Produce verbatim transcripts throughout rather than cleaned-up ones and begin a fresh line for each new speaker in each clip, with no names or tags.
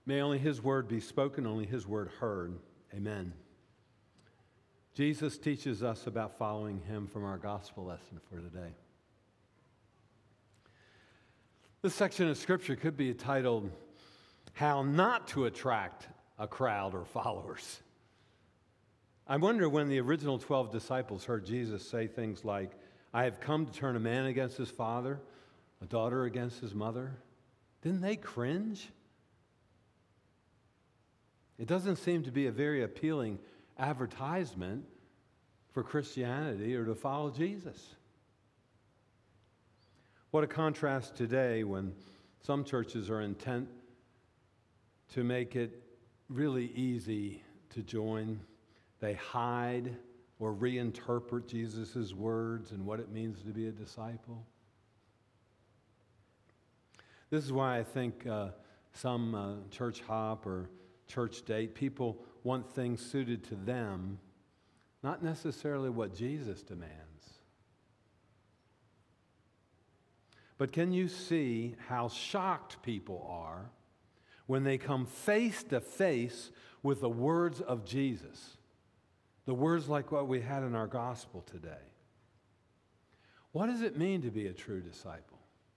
May only his word be spoken, only his word heard. Amen. Jesus teaches us about following him from our gospel lesson for today. This section of scripture could be titled, How Not to Attract a Crowd or Followers. I wonder when the original twelve disciples heard Jesus say things like, I have come to turn a man against his father, a daughter against his mother. Didn't they cringe? It doesn't seem to be a very appealing advertisement for Christianity or to follow Jesus. What a contrast today when some churches are intent to make it really easy to join. They hide or reinterpret Jesus' words and what it means to be a disciple. This is why I think uh, some uh, church hop or church date, people want things suited to them, not necessarily what Jesus demands. But can you see how shocked people are when they come face to face with the words of Jesus? The words like what we had in our gospel today. What does it mean to be a true disciple?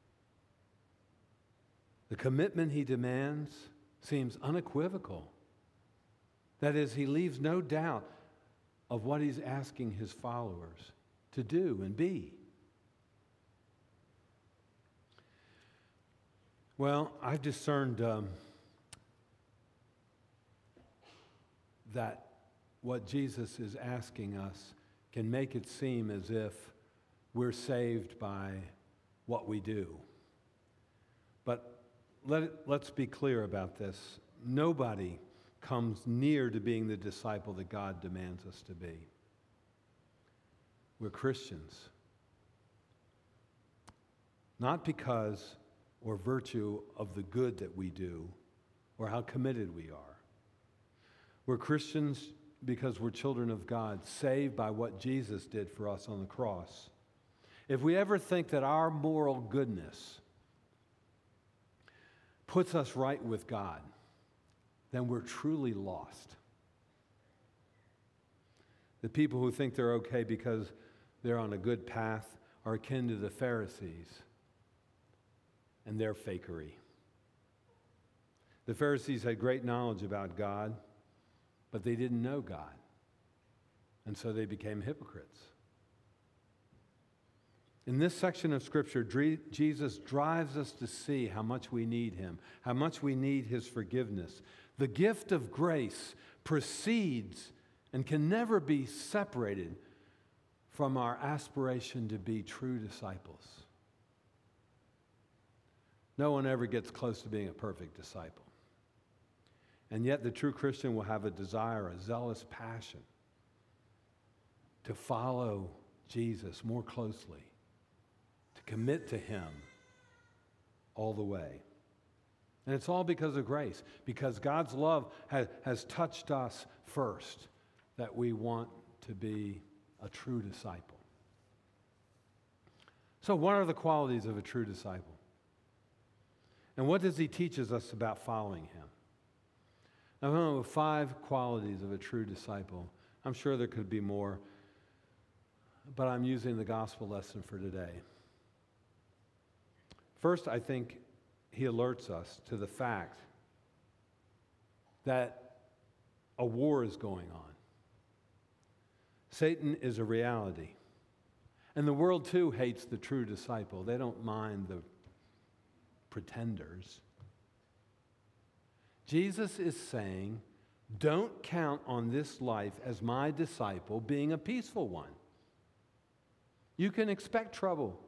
The commitment he demands seems unequivocal. That is, he leaves no doubt of what he's asking his followers to do and be. Well, I've discerned um, that what Jesus is asking us can make it seem as if we're saved by what we do. But let it, let's be clear about this. Nobody comes near to being the disciple that God demands us to be. We're Christians. Not because or virtue of the good that we do or how committed we are. We're Christians because we're children of God, saved by what Jesus did for us on the cross. If we ever think that our moral goodness puts us right with God, then we're truly lost. The people who think they're okay because they're on a good path are akin to the Pharisees and their fakery. The Pharisees had great knowledge about God, but they didn't know God, and so they became hypocrites. In this section of Scripture, Jesus drives us to see how much we need him, how much we need his forgiveness. The gift of grace precedes and can never be separated from our aspiration to be true disciples. No one ever gets close to being a perfect disciple. And yet the true Christian will have a desire, a zealous passion to follow Jesus more closely, to commit to him all the way. And it's all because of grace, because God's love has, has touched us first, that we want to be a true disciple. So what are the qualities of a true disciple? And what does he teach us about following him? Now, I know five qualities of a true disciple. I'm sure there could be more, but I'm using the gospel lesson for today. First, I think he alerts us to the fact that a war is going on. Satan is a reality. And the world, too, hates the true disciple. They don't mind the pretenders. Jesus is saying, don't count on this life as my disciple being a peaceful one. You can expect trouble.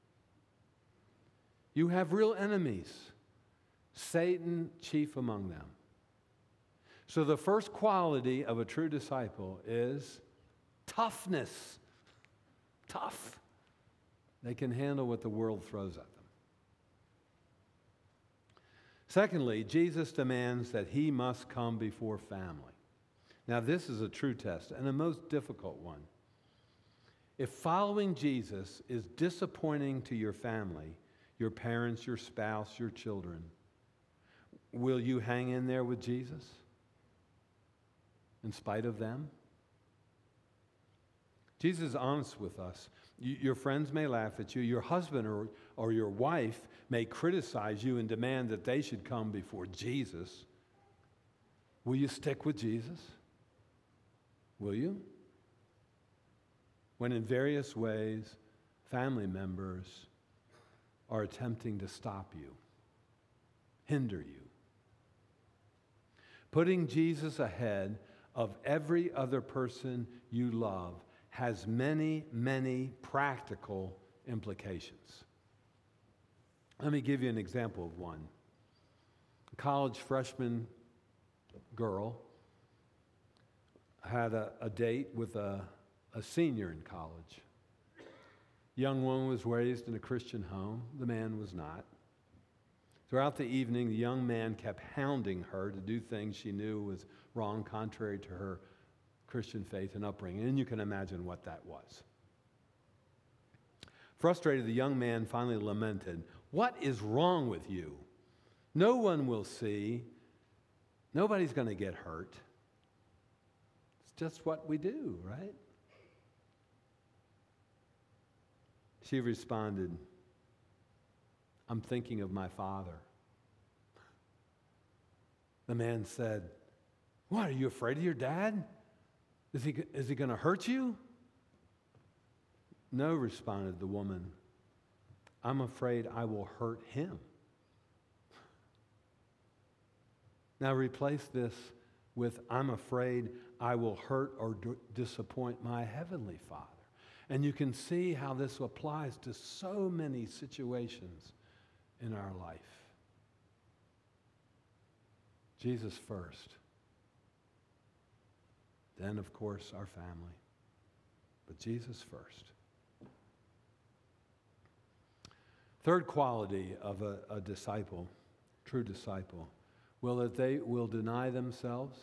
You have real enemies, Satan chief among them. So the first quality of a true disciple is toughness. Tough. They can handle what the world throws at them. Secondly, Jesus demands that he must come before family. Now, this is a true test and a most difficult one. If following Jesus is disappointing to your family, your parents, your spouse, your children, will you hang in there with Jesus in spite of them? Jesus is honest with us. You, your friends may laugh at you. Your husband or, or your wife may criticize you and demand that they should come before Jesus. Will you stick with Jesus? Will you? When in various ways, family members are attempting to stop you, hinder you. Putting Jesus ahead of every other person you love has many, many practical implications. Let me give you an example of one. A college freshman girl had a, a date with a, a senior in college. Young woman was raised in a Christian home. The man was not. Throughout the evening, the young man kept hounding her to do things she knew was wrong, contrary to her Christian faith and upbringing. And you can imagine what that was. Frustrated, the young man finally lamented, "What is wrong with you? No one will see. Nobody's going to get hurt. It's just what we do, right?" She responded, "I'm thinking of my father." The man said, "What, are you afraid of your dad? Is he, is he going to hurt you?" "No," responded the woman. "I'm afraid I will hurt him." Now replace this with, "I'm afraid I will hurt or d- disappoint my heavenly Father." And you can see how this applies to so many situations in our life. Jesus first. Then, of course, our family. But Jesus first. Third quality of a, a disciple, true disciple, will that they will deny themselves,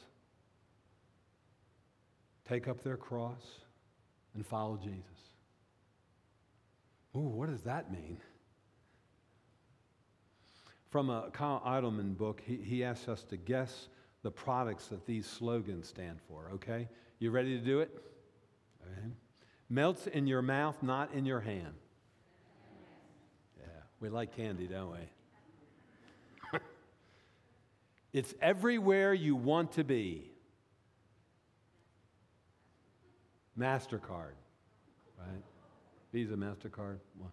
take up their cross, and follow Jesus. Ooh, what does that mean? From a Kyle Idleman book, he, he asks us to guess the products that these slogans stand for, okay? You ready to do it? Okay. Melts in your mouth, not in your hand. Yeah, we like candy, don't we? It's everywhere you want to be. MasterCard, right? Visa, MasterCard. What?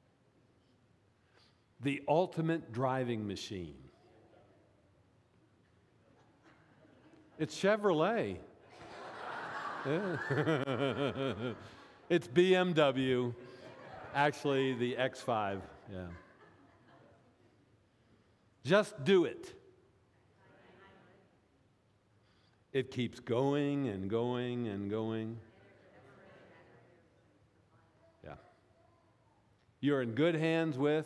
The ultimate driving machine. It's Chevrolet. Yeah. It's B M W. Actually, the X five. Yeah. Just do it. It keeps going and going and going. Yeah. You're in good hands with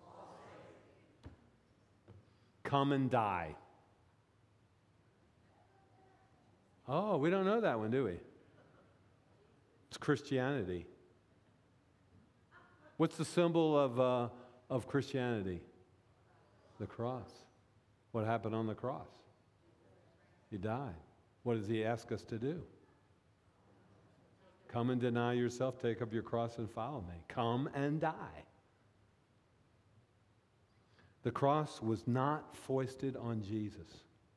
Come and Die. Oh, we don't know that one, do we? It's Christianity. What's the symbol of, uh, of Christianity? The cross. What happened on the cross? He died. What does he ask us to do? Come and deny yourself, take up your cross and follow me. Come and die. The cross was not foisted on Jesus.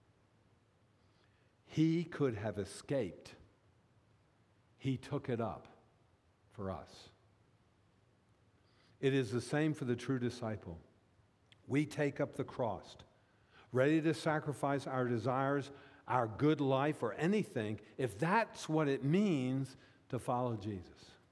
He could have escaped. He took it up for us. It is the same for the true disciple. We take up the cross, ready to sacrifice our desires, our good life, or anything, if that's what it means to follow Jesus.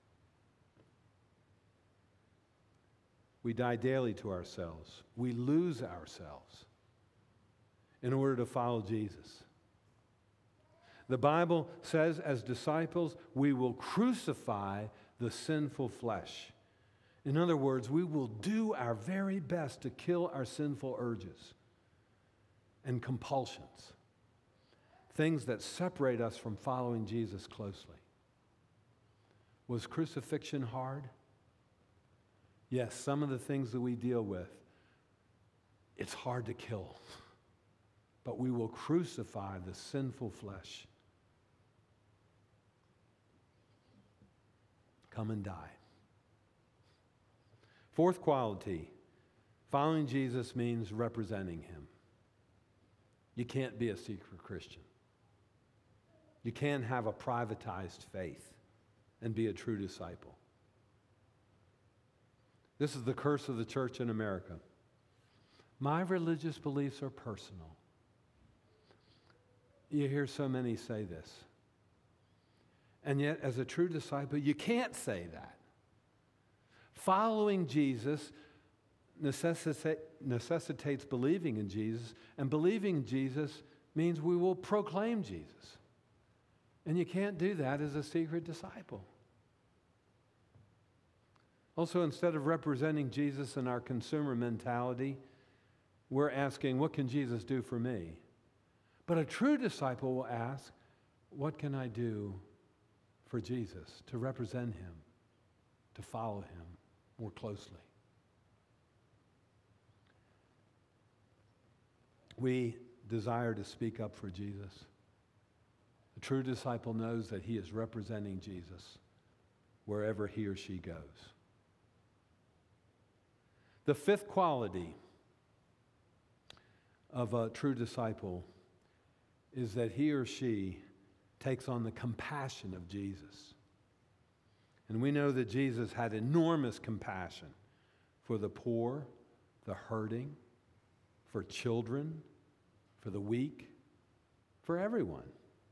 We die daily to ourselves. We lose ourselves in order to follow Jesus. The Bible says, as disciples, we will crucify the sinful flesh. In other words, we will do our very best to kill our sinful urges and compulsions, things that separate us from following Jesus closely. Was crucifixion hard? Yes, some of the things that we deal with, it's hard to kill. but we will crucify the sinful flesh. Come and die. Fourth quality, following Jesus means representing him. You can't be a secret Christian. You can't have a privatized faith and be a true disciple. This is the curse of the church in America. My religious beliefs are personal. You hear so many say this. And yet, as a true disciple, you can't say that. Following Jesus necessita- necessitates believing in Jesus, and believing in Jesus means we will proclaim Jesus. And you can't do that as a secret disciple. Also, instead of representing Jesus in our consumer mentality, we're asking, what can Jesus do for me? But a true disciple will ask, what can I do for Jesus to represent him, to follow him more closely? We desire to speak up for Jesus. A true disciple knows that he is representing Jesus wherever he or she goes. The fifth quality of a true disciple is that he or she takes on the compassion of Jesus. And we know that Jesus had enormous compassion for the poor, the hurting, for children, for the weak, for everyone.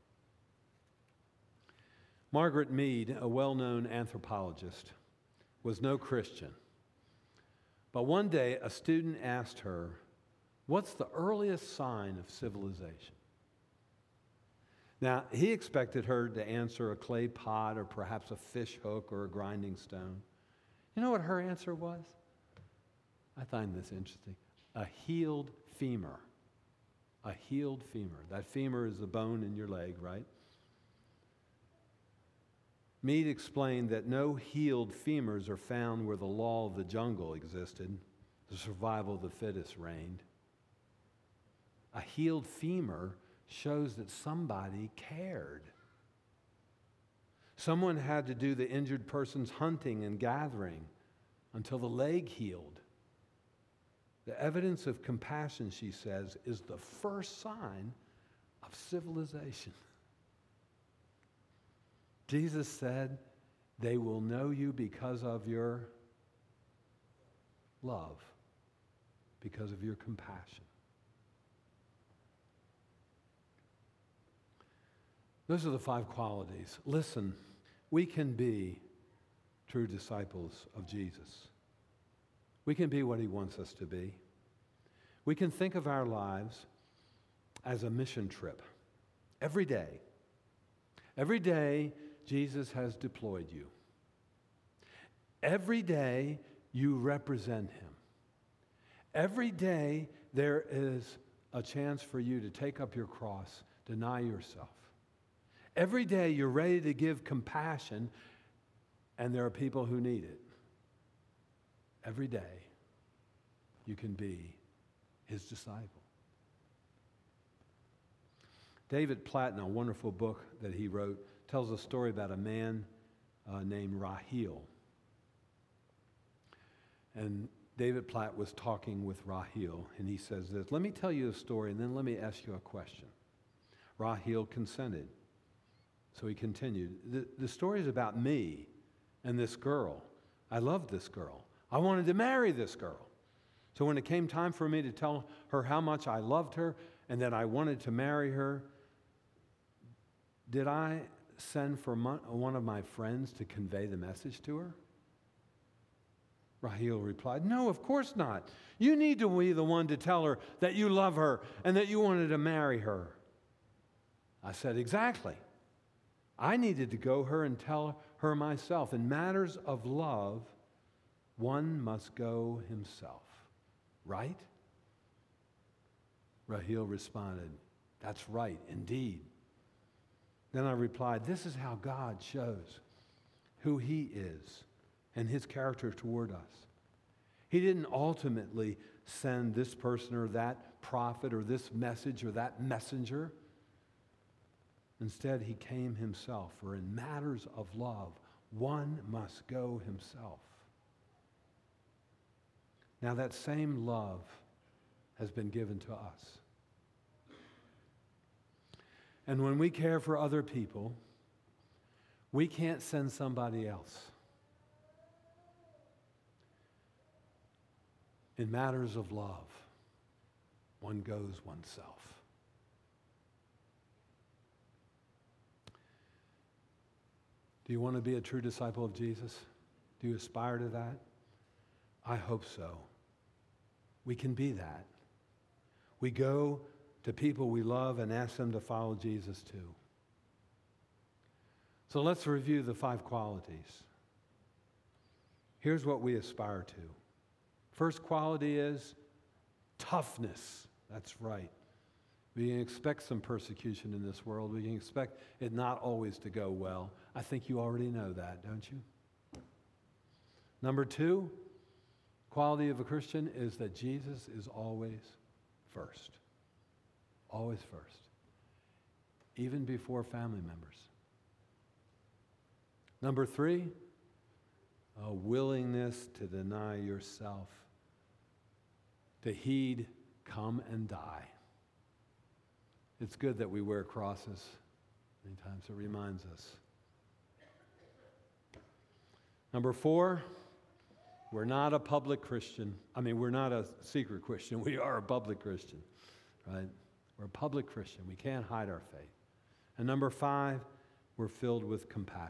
Margaret Mead, a well-known anthropologist, was no Christian. But one day, a student asked her, what's the earliest sign of civilization? Now, he expected her to answer a clay pot or perhaps a fish hook or a grinding stone. You know what her answer was? I find this interesting. A healed femur. A healed femur. That femur is the bone in your leg, right? Mead explained that no healed femurs are found where the law of the jungle existed, the survival of the fittest reigned. A healed femur shows that somebody cared. Someone had to do the injured person's hunting and gathering until the leg healed. The evidence of compassion, she says, is the first sign of civilization. Jesus said, they will know you because of your love, because of your compassion. Those are the five qualities. Listen, we can be true disciples of Jesus. We can be what he wants us to be. We can think of our lives as a mission trip. Every day. Every day, Jesus has deployed you. Every day, you represent him. Every day, there is a chance for you to take up your cross, deny yourself. Every day, you're ready to give compassion, and there are people who need it. Every day, you can be his disciple. David Platt, in a wonderful book that he wrote, tells a story about a man uh, named Rahil. And David Platt was talking with Rahil, and he says this, let me tell you a story, and then let me ask you a question. Rahil consented. So he continued, the, the story is about me and this girl. I loved this girl. I wanted to marry this girl. So when it came time for me to tell her how much I loved her and that I wanted to marry her, did I send for one of my friends to convey the message to her? Rahil replied, no, of course not. You need to be the one to tell her that you love her and that you wanted to marry her. I said, exactly. I needed to go her and tell her myself. In matters of love, one must go himself, right? Rahil responded, that's right, indeed. Then I replied, this is how God shows who he is and his character toward us. He didn't ultimately send this person or that prophet or this message or that messenger. Instead, he came himself, for in matters of love, one must go himself. Now that same love has been given to us. And when we care for other people, we can't send somebody else. In matters of love, one goes oneself. Do you want to be a true disciple of Jesus? Do you aspire to that? I hope so. We can be that. We go to people we love and ask them to follow Jesus too. So let's review the five qualities. Here's what we aspire to. First quality is toughness. That's right. We can expect some persecution in this world. We can expect it not always to go well. I think you already know that, don't you? Number two, quality of a Christian is that Jesus is always first. Always first. Even before family members. Number three, a willingness to deny yourself, to heed, come and die. It's good that we wear crosses. Many times it reminds us. Number four, we're not a public Christian. I mean, we're not a secret Christian. We are a public Christian, right? We're a public Christian. We can't hide our faith. And number five, we're filled with compassion.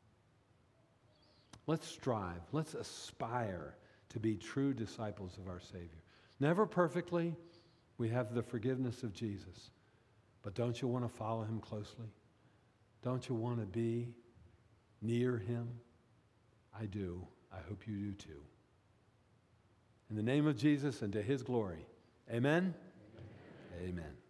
Let's strive. Let's aspire to be true disciples of our Savior. Never perfectly. We have the forgiveness of Jesus. But don't you want to follow him closely? Don't you want to be near him? I do. I hope you do too. In the name of Jesus and to his glory. Amen? Amen. Amen.